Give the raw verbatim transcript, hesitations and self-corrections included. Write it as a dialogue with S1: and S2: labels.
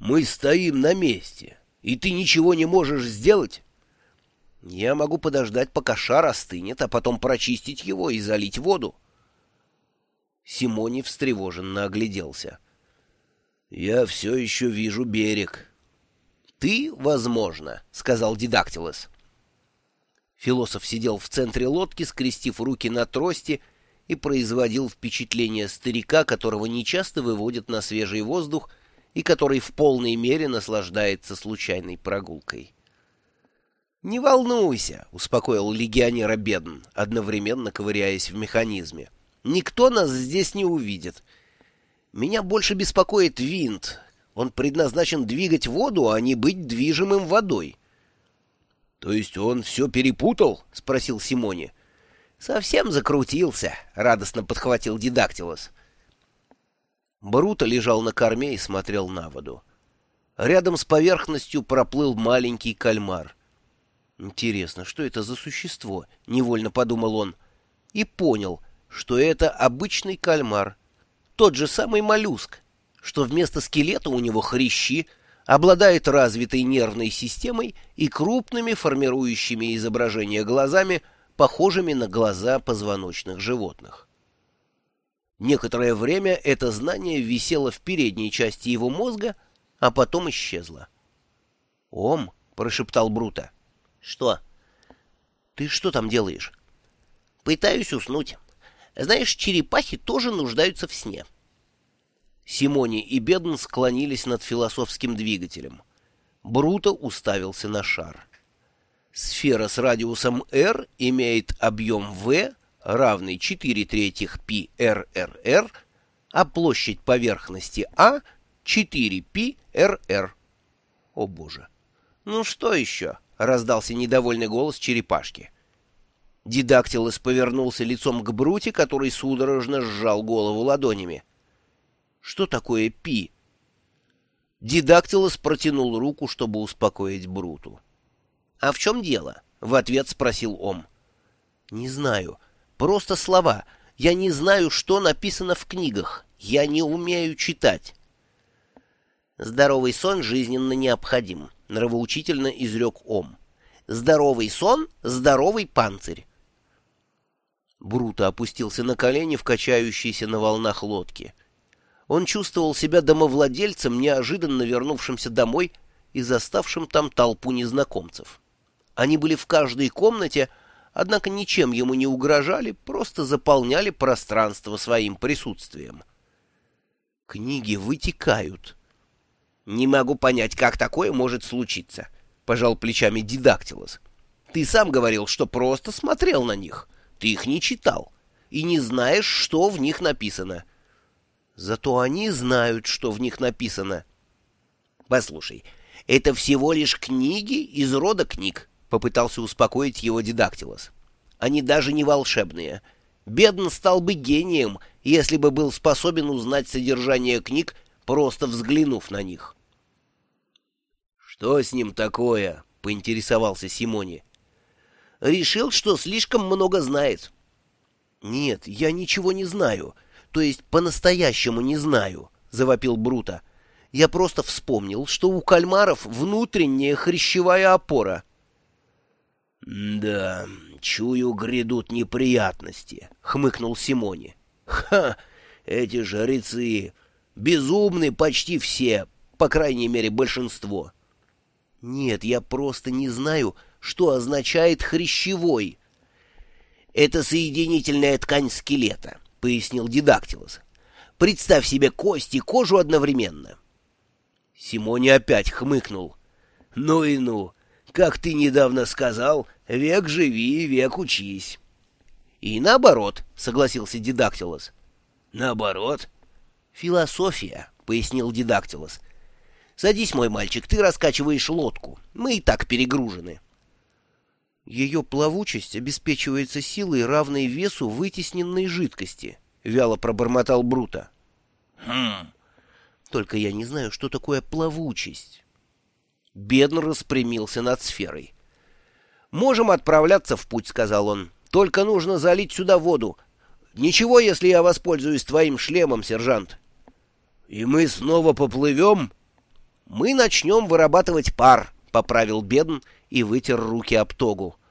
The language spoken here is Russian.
S1: Мы стоим на месте, и ты ничего не можешь сделать? Я могу подождать, пока шар остынет, а потом прочистить его и залить воду. Симони встревоженно огляделся. Я все еще вижу берег. Ты, возможно, — сказал Дидактилос. Философ сидел в центре лодки, скрестив руки на трости, и производил впечатление старика, которого нечасто выводят на свежий воздух и который в полной мере наслаждается случайной прогулкой. «Не волнуйся», — успокоил легионера Бедн, одновременно ковыряясь в механизме. «Никто нас здесь не увидит. Меня больше беспокоит винт. Он предназначен двигать воду, а не быть движимым водой». «То есть он все перепутал?» — спросил Симони. «Совсем закрутился», — радостно подхватил Дидактилос. Бруто лежал на корме и смотрел на воду. Рядом с поверхностью проплыл маленький кальмар. «Интересно, что это за существо?» — невольно подумал он. И понял, что это обычный кальмар. Тот же самый моллюск, что вместо скелета у него хрящи, обладает развитой нервной системой и крупными формирующими изображения глазами, похожими на глаза позвоночных животных. Некоторое время это знание висело в передней части его мозга, а потом исчезло. «Ом», — прошептал Бруто. «Что?» «Ты что там делаешь?» «Пытаюсь уснуть. Знаешь, черепахи тоже нуждаются в сне». Симони и Бедн склонились над философским двигателем. Бруто уставился на шар. Сфера с радиусом R имеет объем V, равный четыре третьих π эр эр эр, а площадь поверхности А — четыре π эр эр. О боже! Ну что еще? — раздался недовольный голос черепашки. Дидактилос повернулся лицом к Бруте, который судорожно сжал голову ладонями. Что такое пи? Дидактилос протянул руку, чтобы успокоить Бруту. — А в чем дело? — в ответ спросил Ом. — Не знаю. Просто слова. Я не знаю, что написано в книгах. Я не умею читать. — Здоровый сон жизненно необходим, — нравоучительно изрек Ом. — Здоровый сон — здоровый панцирь. Бруто опустился на колени в качающейся на волнах лодки. Он чувствовал себя домовладельцем, неожиданно вернувшимся домой и заставшим там толпу незнакомцев. Они были в каждой комнате, однако ничем ему не угрожали, просто заполняли пространство своим присутствием. Книги вытекают. «Не могу понять, как такое может случиться», — пожал плечами Дидактилос. «Ты сам говорил, что просто смотрел на них. Ты их не читал и не знаешь, что в них написано. Зато они знают, что в них написано». «Послушай, это всего лишь книги из рода книг», — попытался успокоить его Дидактилос. «Они даже не волшебные. Бедн стал бы гением, если бы был способен узнать содержание книг, просто взглянув на них». «Что с ним такое?» — поинтересовался Симони. «Решил, что слишком много знает». «Нет, я ничего не знаю. То есть по-настоящему не знаю», — завопил Бруто. «Я просто вспомнил, что у кальмаров внутренняя хрящевая опора». «Да, чую, грядут неприятности», — хмыкнул Симони. «Ха! Эти жрецы безумны почти все, по крайней мере, большинство». «Нет, я просто не знаю, что означает хрящевой». «Это соединительная ткань скелета», — пояснил Дидактилос. «Представь себе кость и кожу одновременно». Симони опять хмыкнул. «Ну и ну, как ты недавно сказал, век живи, век учись». «И наоборот», — согласился Дидактилос. «Наоборот?» «Философия», — пояснил Дидактилос. «Садись, мой мальчик, ты раскачиваешь лодку. Мы и так перегружены». «Ее плавучесть обеспечивается силой, равной весу вытесненной жидкости», — вяло пробормотал Бруто.
S2: «Хм...»
S1: «Только я не знаю, что такое плавучесть». Бедн распрямился над сферой. «Можем отправляться в путь», — сказал он. «Только нужно залить сюда воду. Ничего, если я воспользуюсь твоим шлемом, сержант».
S2: «И мы снова поплывем?»
S1: Мы начнем вырабатывать пар, — поправил Бедн и вытер руки об тогу.